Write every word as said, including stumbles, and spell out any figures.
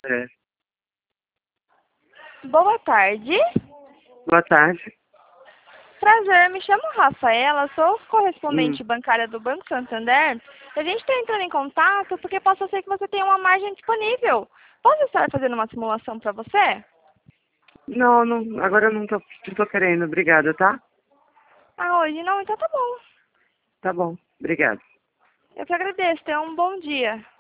É. Boa tarde. Boa tarde. Prazer, me chamo Rafaela, sou Hum. correspondente bancária do Banco Santander. A gente está entrando em contato porque possa ser que você tenha uma margem disponível. Posso estar fazendo uma simulação para você? Não, não, agora eu não tô, não tô querendo. Obrigada, tá? Ah, hoje não? Então tá bom. Tá bom. Obrigado. Eu que agradeço. Tenha um bom dia.